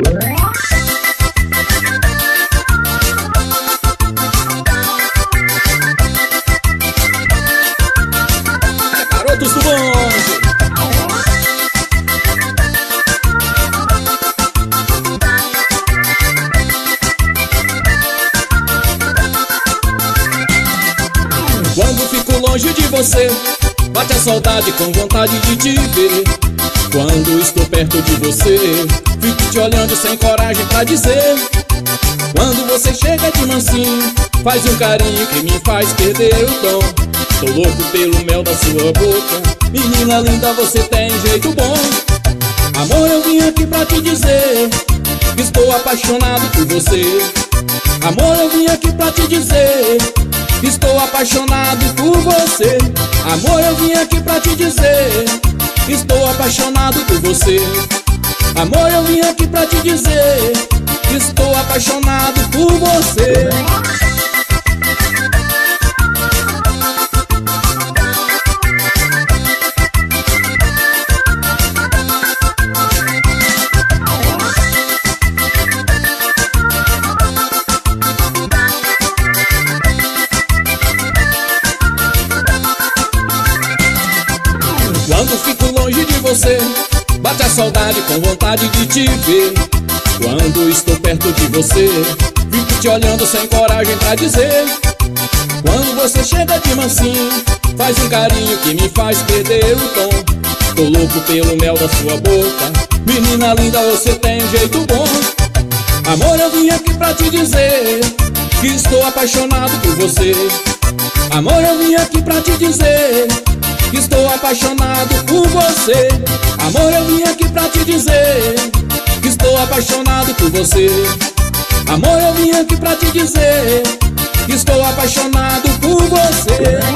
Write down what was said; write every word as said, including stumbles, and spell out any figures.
Garotos do bonde. Quando fico longe de você, bate a saudade com vontade de te ver. Quando estou perto de você, fico te olhando sem coragem pra dizer. Quando você chega de mansinho, faz um carinho que me faz perder o tom. Tô louco pelo mel da sua boca, menina linda, você tem jeito bom. Amor, eu vim aqui pra te dizer que estou apaixonado por você. Amor, eu vim aqui pra te dizer que estou apaixonado por você. Amor, eu vim aqui pra te dizer que estou apaixonado por você. Amor, eu vim aqui pra te dizer que estou apaixonado por você. Quando fico longe de você, bate a saudade com vontade de te ver. Quando estou perto de você, fico te olhando sem coragem pra dizer. Quando você chega de mansinho, faz um carinho que me faz perder o tom. Tô louco pelo mel da sua boca, menina linda, você tem um jeito bom. Amor, eu vim aqui pra te dizer que estou apaixonado por você. Amor, eu vim aqui pra te dizer que estou apaixonado por você. Amor, eu vim aqui pra te dizer que estou apaixonado por você. Amor, eu vim aqui pra te dizer que estou apaixonado por você.